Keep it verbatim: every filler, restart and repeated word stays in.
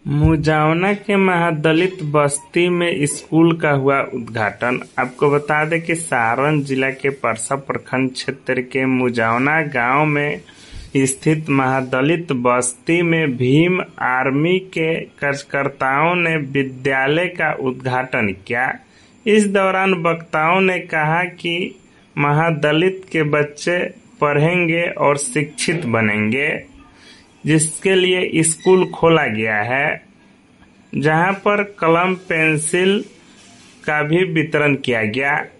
मुजावना के महादलित बस्ती में स्कूल का हुआ उद्घाटन। आपको बता दें कि सारण जिला के परसा प्रखंड क्षेत्र के मुजावना गांव में स्थित महादलित बस्ती में भीम आर्मी के कार्यकर्ताओं ने विद्यालय का उद्घाटन किया। इस दौरान वक्ताओं ने कहा कि महादलित के बच्चे पढ़ेंगे और शिक्षित बनेंगे, जिसके लिए स्कूल खोला गया है, जहां पर कलम पेंसिल का भी वितरण किया गया।